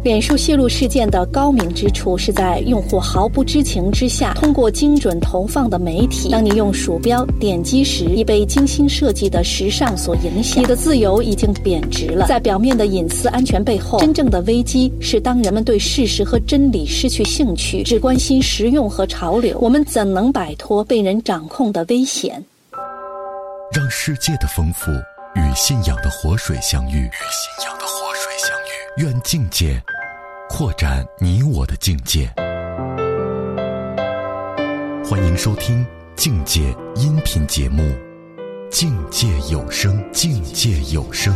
脸书泄露事件的高明之处是在用户毫不知情之下，通过精准投放的媒体，当你用鼠标点击时，已被精心设计的时尚所影响，你的自由已经贬值了。在表面的隐私安全背后，真正的危机是当人们对事实和真理失去兴趣，只关心实用和潮流。我们怎能摆脱被人掌控的危险？ 让世界的丰富与信仰的活水相遇，愿境界扩展你我的境界。欢迎收听境界音频节目《境界有声》，境界有声。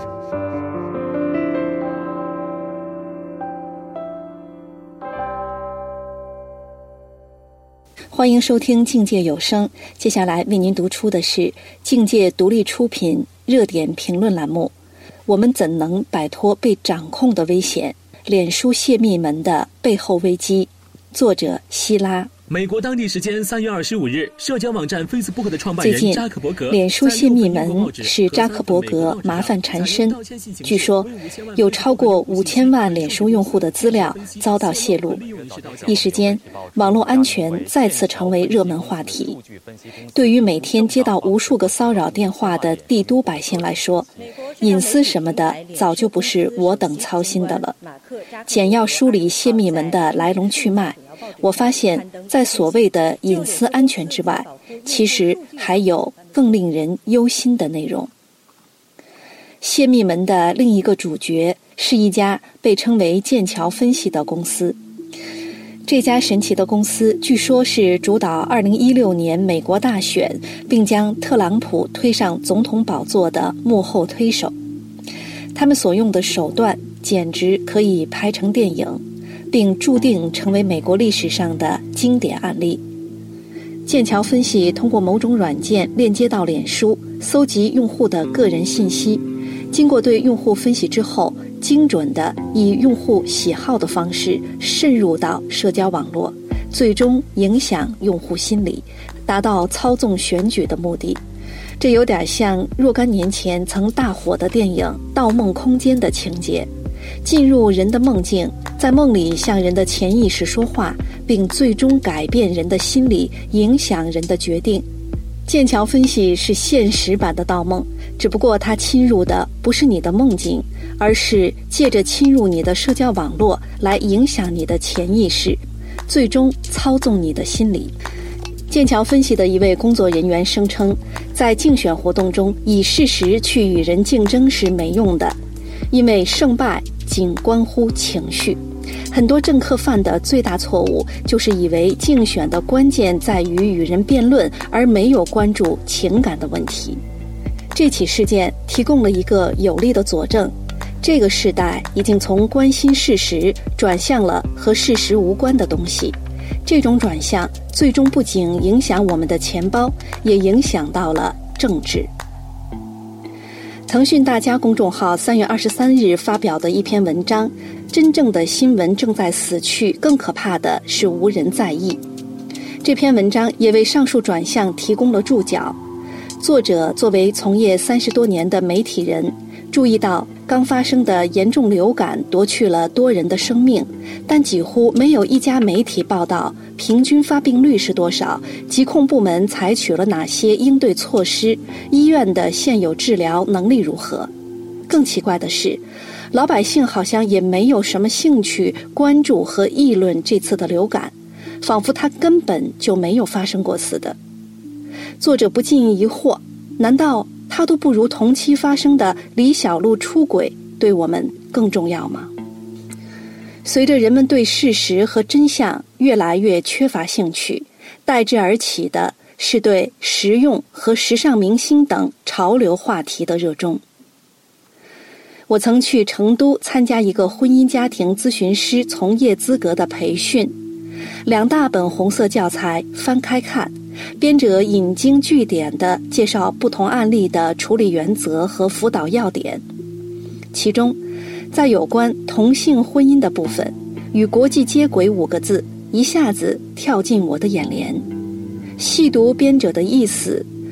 欢迎收听境界有声，接下来为您读出的是境界独立出品热点评论栏目，我们怎能摆脱被掌控的危险？脸书泄密门的背后危机，作者希拉。 美国当地时间3月25日，社交网站 Facebook 的创办人扎克伯格， 脸书泄密门使扎克伯格麻烦缠身。据说有超过5000万脸书用户的资料遭到泄露，一时间网络安全再次成为热门话题。对于每天接到无数个骚扰电话的帝都百姓来说，隐私什么的早就不是我等操心的了。简要梳理泄密门的来龙去脉，我发现在所谓的隐私安全之外，其实还有更令人忧心的内容。泄密门的另一个主角是一家被称为剑桥分析的公司。这家神奇的公司据说是主导2016年美国大选并将特朗普推上总统宝座的幕后推手。他们所用的手段简直可以拍成电影，并注定成为美国历史上的经典案例。剑桥分析通过某种软件链接到脸书，搜集用户的个人信息，经过对用户分析之后，精准地以用户喜好的方式渗入到社交网络，最终影响用户心理，达到操纵选举的目的。这有点像若干年前曾大火的电影《盗梦空间》的情节，进入人的梦境，在梦里向人的潜意识说话，并最终改变人的心理，影响人的决定。剑桥分析是现实版的盗梦，只不过它侵入的不是你的梦境，而是借着侵入你的社交网络来影响你的潜意识，最终操纵你的心理。剑桥分析的一位工作人员声称，在竞选活动中以事实去与人竞争是没用的，因为胜败仅关乎情绪。很多政客犯的最大错误就是以为竞选的关键在于与人辩论，而没有关注情感的问题。这起事件提供了一个有力的佐证，这个时代已经从关心事实转向了和事实无关的东西。这种转向最终不仅影响我们的钱包，也影响到了政治。腾讯大家公众号3月23日发表的一篇文章，真正的新闻正在死去，更可怕的是无人在意。这篇文章也为上述转向提供了注脚。作者作为从业30多年的媒体人，注意到刚发生的严重流感夺去了多人的生命，但几乎没有一家媒体报道平均发病率是多少，疾控部门采取了哪些应对措施，医院的现有治疗能力如何。更奇怪的是，老百姓好像也没有什么兴趣关注和议论这次的流感，仿佛它根本就没有发生过似的。作者不禁疑惑，难道它都不如同期发生的李小璐出轨对我们更重要吗？随着人们对事实和真相越来越缺乏兴趣，代之而起的是对实用和时尚明星等潮流话题的热衷。我曾去成都参加一个婚姻家庭咨询师从业资格的培训，2大本红色教材翻开看，编者引经据典地介绍不同案例的处理原则和辅导要点。其中，在有关同性婚姻的部分，与国际接轨5个字一下子跳进我的眼帘。细读编者的意思，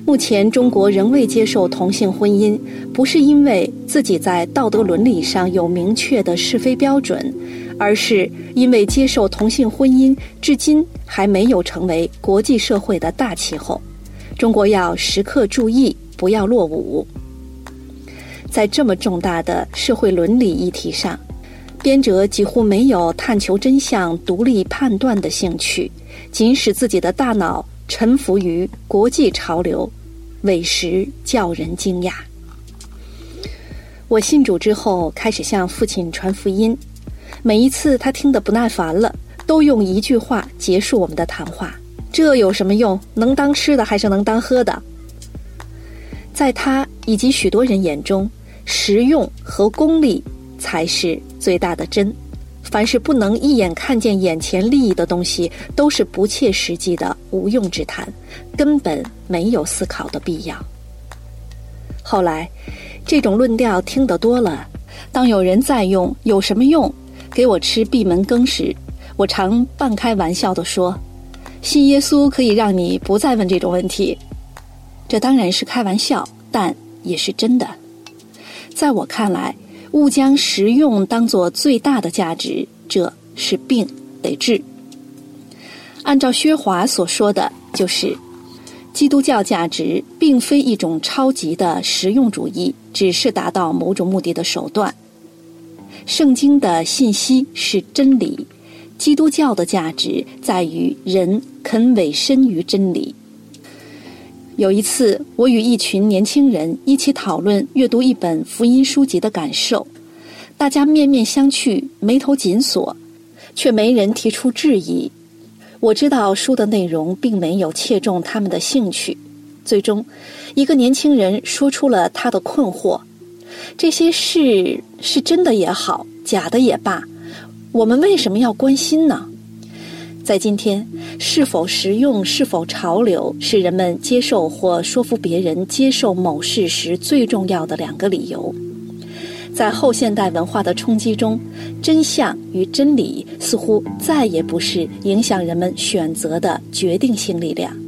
目前中国仍未接受同性婚姻，不是因为自己在道德伦理上有明确的是非标准，而是因为接受同性婚姻至今还没有成为国际社会的大气候。中国要时刻注意，不要落伍。在这么重大的社会伦理议题上，编者几乎没有探求真相、独立判断的兴趣，仅使自己的大脑臣服于国际潮流，委实叫人惊讶。我信主之后，开始向父亲传福音，每一次他听得不耐烦了，都用一句话结束我们的谈话：这有什么用？能当吃的还是能当喝的？在他以及许多人眼中，实用和功利才是最大的真。凡是不能一眼看见眼前利益的东西，都是不切实际的无用之谈，根本没有思考的必要。后来，这种论调听得多了，当有人再用有什么用给我吃闭门羹时，我常半开玩笑地说，信耶稣可以让你不再问这种问题。这当然是开玩笑，但也是真的。在我看来，勿将实用当作最大的价值，这是病得治。按照薛华所说的，就是基督教价值并非一种超级的实用主义，只是达到某种目的的手段。圣经的信息是真理，基督教的价值在于人肯委身于真理。有一次，我与一群年轻人一起讨论阅读一本福音书籍的感受，大家面面相觑，眉头紧锁，却没人提出质疑。我知道书的内容并没有切中他们的兴趣。最终，一个年轻人说出了他的困惑：这些事是真的也好，假的也罢，我们为什么要关心呢？在今天，是否实用、是否潮流，是人们接受或说服别人接受某事时最重要的两个理由。在后现代文化的冲击中，真相与真理似乎再也不是影响人们选择的决定性力量。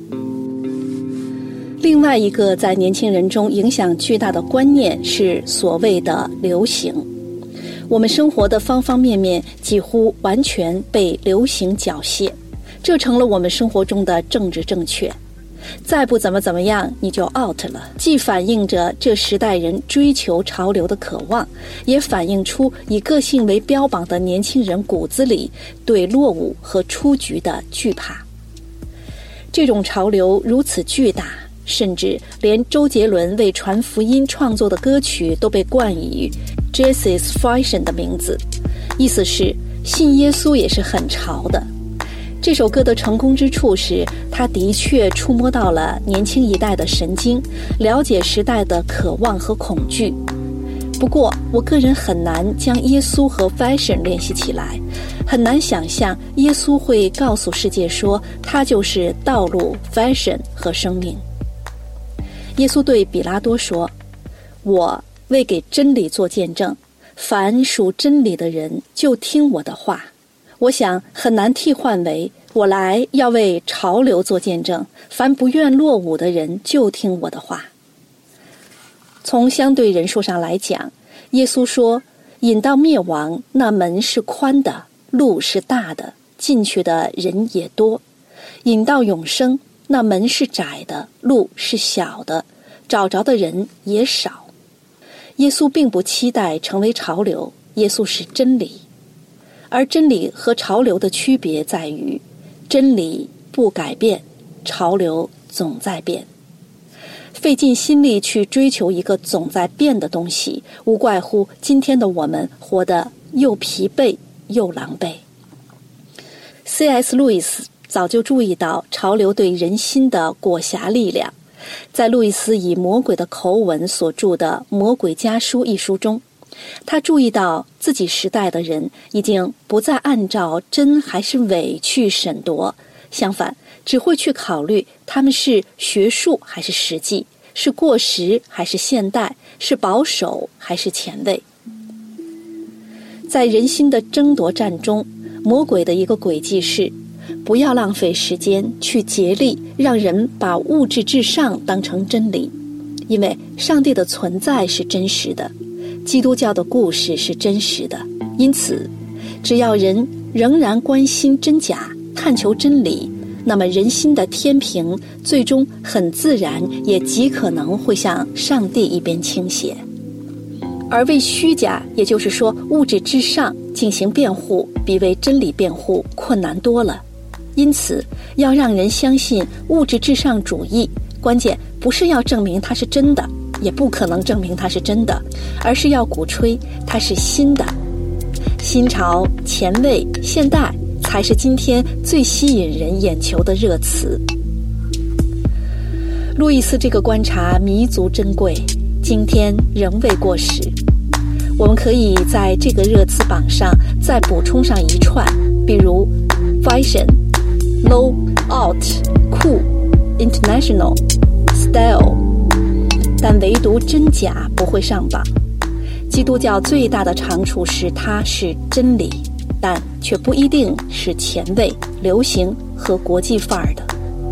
另外一个在年轻人中影响巨大的观念是所谓的流行。我们生活的方方面面几乎完全被流行缴械，这成了我们生活中的政治正确。再不怎么样你就 out 了，既反映着这时代人追求潮流的渴望，也反映出以个性为标榜的年轻人骨子里对落伍和出局的惧怕。这种潮流如此巨大，甚至连周杰伦为传福音创作的歌曲都被冠以 Jesus Fashion 的名字，意思是信耶稣也是很潮的。这首歌的成功之处是，它的确触摸到了年轻一代的神经，了解时代的渴望和恐惧。不过，我个人很难将耶稣和 fashion 联系起来，很难想象耶稣会告诉世界说，他就是道路、fashion 和生命。耶稣对比拉多说，我为给真理做见证，凡属真理的人就听我的话。我想很难替换为，我来要为潮流做见证，凡不愿落伍的人就听我的话。从相对人数上来讲，耶稣说，引到灭亡，那门是宽的，路是大的，进去的人也多；引到永生，那门是窄的，路是小的，找着的人也少。耶稣并不期待成为潮流，耶稣是真理。而真理和潮流的区别在于，真理不改变，潮流总在变。费尽心力去追求一个总在变的东西，无怪乎今天的我们活得又疲惫又狼狈。C.S. 路易斯早就注意到潮流对人心的裹挟力量，在路易斯以魔鬼的口吻所著的《魔鬼家书》一书中，他注意到自己时代的人已经不再按照真还是伪去审夺，相反，只会去考虑他们是学术还是实际，是过时还是现代，是保守还是前卫。在人心的争夺战中，魔鬼的一个诡计是， 不要浪费时间去竭力让人把物质至上当成真理，因为上帝的存在是真实的，基督教的故事是真实的，因此只要人仍然关心真假，探求真理，那么人心的天平最终很自然也极可能会向上帝一边倾斜。而为虚假，也就是说物质至上进行辩护，比为真理辩护困难多了。因此要让人相信物质至上主义，关键不是要证明它是真的，也不可能证明它是真的，而是要鼓吹它是新的。新潮、前卫、现代才是今天最吸引人眼球的热词。路易斯这个观察弥足珍贵，今天仍未过时。我们可以在这个热词榜上再补充上一串，比如 fashion、low、alt、cool、international、style， 但唯独真假不会上榜。基督教最大的长处是它是真理，但却不一定是前卫、流行和国际范儿的。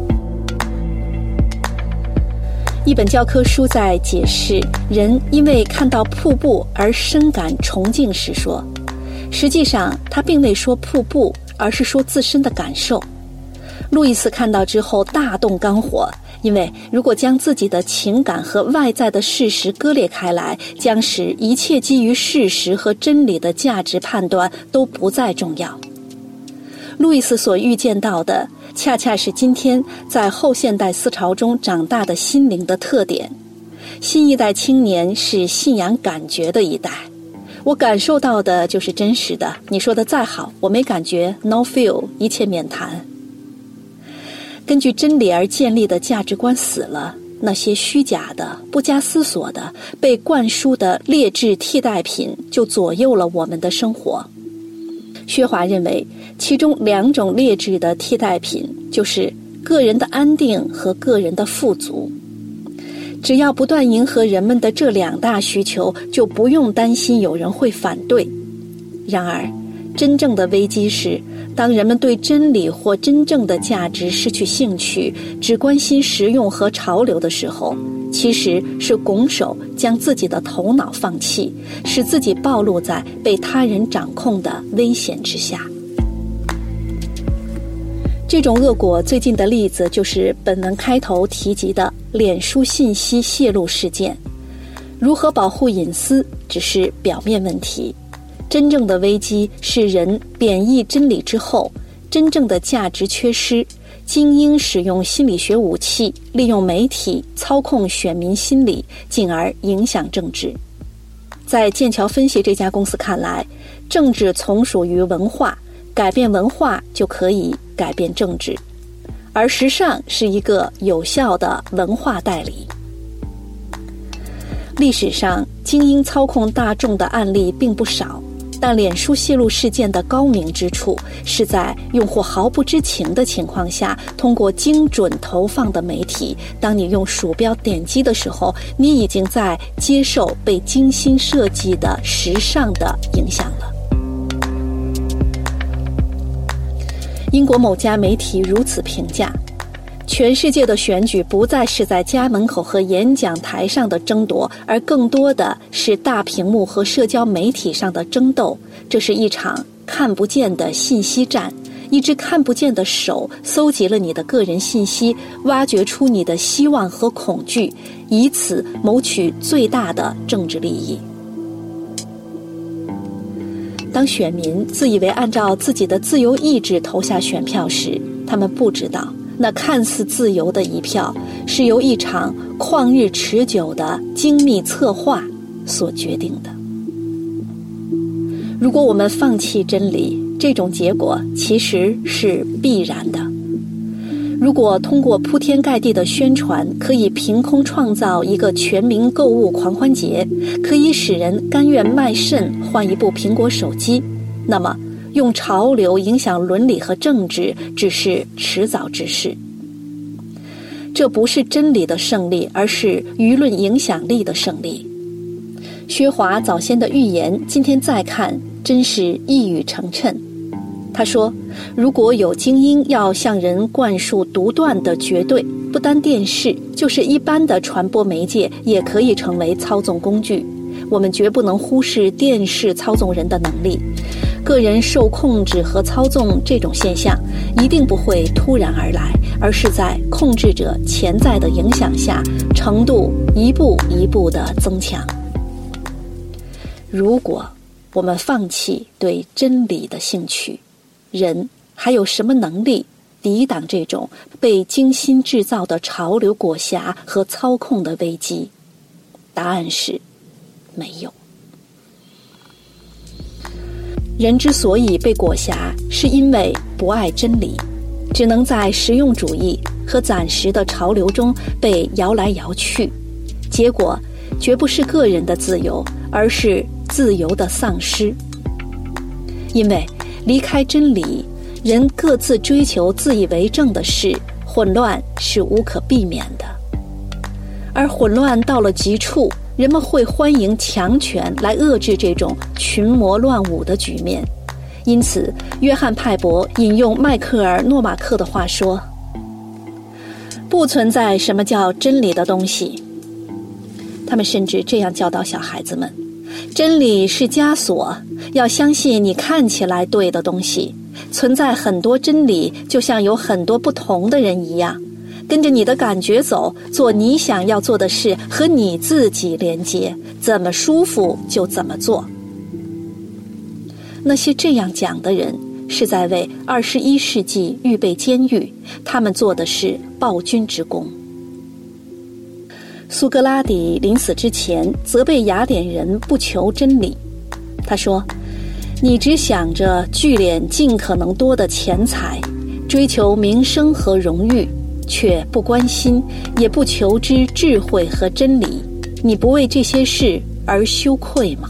一本教科书在解释人因为看到瀑布而深感崇敬时说，实际上他并未说瀑布，而是说自身的感受。路易斯看到之后大动肝火，因为如果将自己的情感和外在的事实割裂开来，将使一切基于事实和真理的价值判断都不再重要。路易斯所预见到的恰恰是今天在后现代思潮中长大的心灵的特点。新一代青年是信仰感觉的一代，我感受到的就是真实的，你说的再好，我没感觉 no feel， 一切免谈。根据真理而建立的价值观死了，那些虚假的、不加思索的、被灌输的劣质替代品就左右了我们的生活。薛华认为，其中两种劣质的替代品就是个人的安定和个人的富足。只要不断迎合人们的这两大需求，就不用担心有人会反对。然而，真正的危机是，当人们对真理或真正的价值失去兴趣，只关心实用和潮流的时候，其实是拱手将自己的头脑放弃，使自己暴露在被他人掌控的危险之下。这种恶果最近的例子就是本文开头提及的脸书信息泄露事件。如何保护隐私只是表面问题，真正的危机是人贬义真理之后，真正的价值缺失，精英使用心理学武器，利用媒体操控选民心理，进而影响政治。在剑桥分析这家公司看来，政治从属于文化，改变文化就可以改变政治，而时尚是一个有效的文化代理。历史上精英操控大众的案例并不少，但脸书泄露事件的高明之处是在用户毫不知情的情况下，通过精准投放的媒体，当你用鼠标点击的时候，你已经在接受被精心设计的时尚的影响了。英国某家媒体如此评价：全世界的选举不再是在家门口和演讲台上的争夺，而更多的是大屏幕和社交媒体上的争斗。这是一场看不见的信息战，一只看不见的手搜集了你的个人信息，挖掘出你的希望和恐惧，以此谋取最大的政治利益。当选民自以为按照自己的自由意志投下选票时，他们不知道那看似自由的一票是由一场旷日持久的精密策划所决定的。如果我们放弃真理，这种结果其实是必然的。如果通过铺天盖地的宣传可以凭空创造一个全民购物狂欢节，可以使人甘愿卖肾换一部苹果手机，那么用潮流影响伦理和政治只是迟早之事。这不是真理的胜利，而是舆论影响力的胜利。薛华早先的预言今天再看真是一语成谶。 他说，如果有精英要向人灌输独断的绝对，不单电视，就是一般的传播媒介也可以成为操纵工具。我们绝不能忽视电视操纵人的能力。个人受控制和操纵这种现象一定不会突然而来，而是在控制者潜在的影响下，程度一步一步地增强。如果我们放弃对真理的兴趣，人还有什么能力抵挡这种被精心制造的潮流裹挟和操控的危机？答案是没有。人之所以被裹挟，是因为不爱真理，只能在实用主义和暂时的潮流中被摇来摇去，结果绝不是个人的自由，而是自由的丧失。因为离开真理，人各自追求自以为正的事，混乱是无可避免的。而混乱到了极处，人们会欢迎强权来遏制这种群魔乱舞的局面。因此，约翰·派伯引用迈克尔·诺马克的话说，不存在什么叫真理的东西。他们甚至这样教导小孩子们，真理是枷锁，要相信你看起来对的东西。存在很多真理，就像有很多不同的人一样，跟着你的感觉走，做你想要做的事，和你自己连接，怎么舒服就怎么做。那些这样讲的人，是在为21世纪预备监狱，他们做的是暴君之功。苏格拉底临死之前责备雅典人不求真理，他说，你只想着聚敛尽可能多的钱财，追求名声和荣誉，却不关心也不求知智慧和真理，你不为这些事而羞愧吗？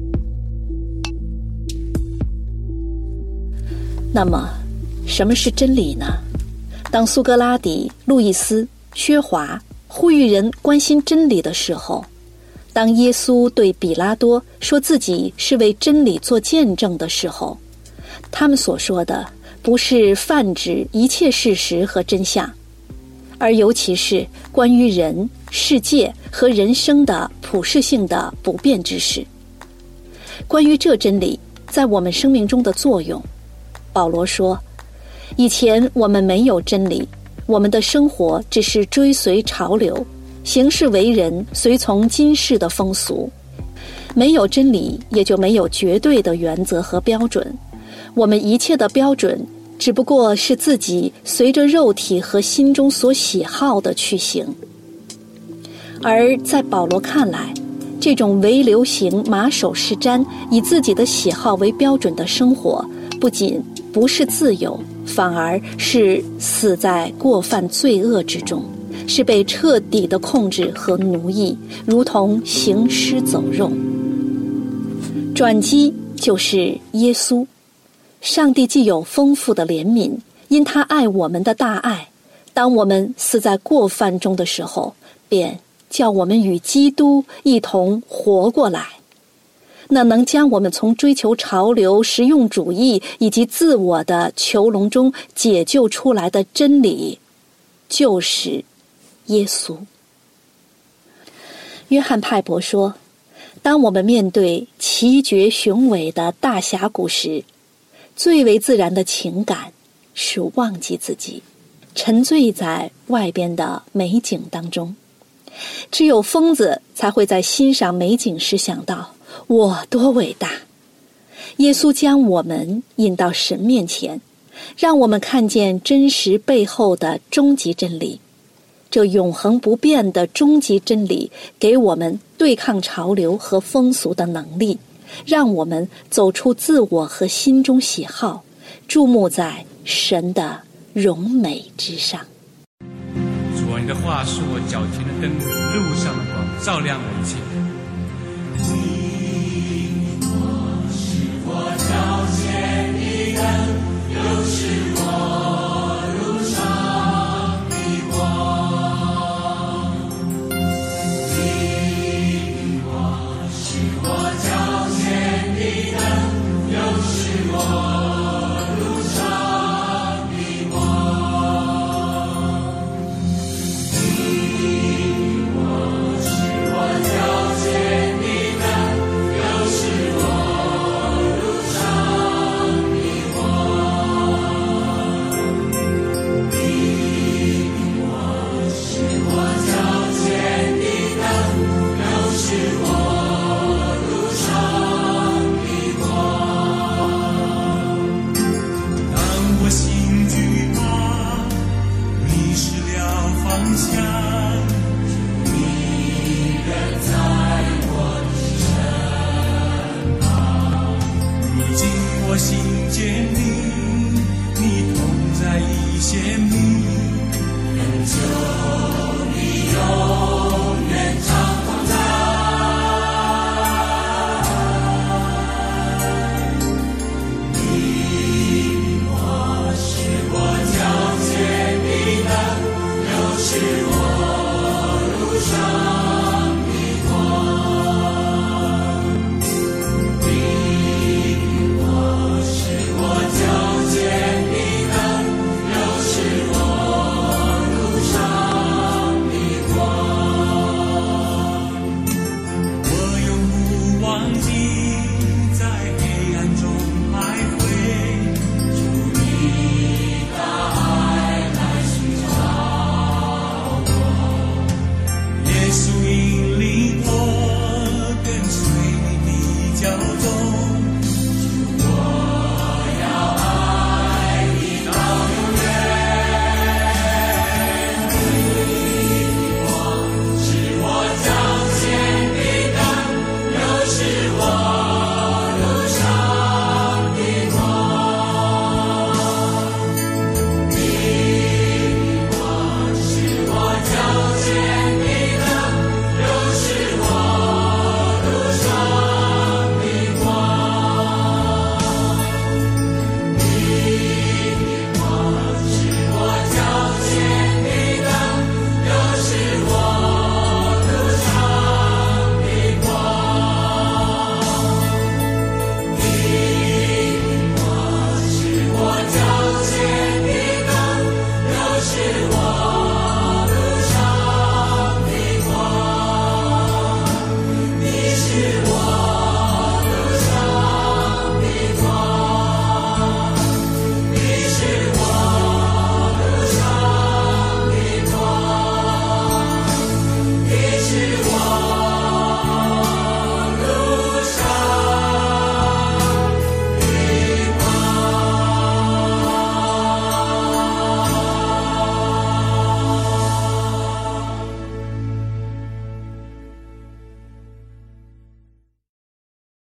那么什么是真理呢？当苏格拉底、路易斯、薛华呼吁人关心真理的时候，当耶稣对比拉多说自己是为真理做见证的时候，他们所说的不是泛指一切事实和真相，而尤其是关于人、世界和人生的普世性的不变之事。关于这真理在我们生命中的作用，保罗说，以前我们没有真理，我们的生活只是追随潮流，行事为人随从今世的风俗。没有真理，也就没有绝对的原则和标准，我们一切的标准只不过是自己随着肉体和心中所喜好的去行。而在保罗看来，这种唯流行马首是瞻，以自己的喜好为标准的生活，不仅不是自由，反而是死在过犯罪恶之中，是被彻底的控制和奴役，如同行尸走肉。转机就是耶稣。上帝既有丰富的怜悯，因他爱我们的大爱，当我们死在过犯中的时候，便叫我们与基督一同活过来。那能将我们从追求潮流、实用主义以及自我的囚笼中解救出来的真理，就是耶稣。约翰·派伯说，当我们面对奇绝雄伟的大峡谷时，最为自然的情感是忘记自己，沉醉在外边的美景当中。只有疯子才会在欣赏美景时想到我多伟大。耶稣将我们引到神面前，让我们看见真实背后的终极真理。这永恒不变的终极真理给我们对抗潮流和风俗的能力，让我们走出自我和心中喜好，注目在神的荣美之上。 主啊，你的话是我脚前的灯，路上的光，照亮我前。是我脚前的灯，又是我路上的光。你的光是我脚前的灯，又是我路我心间里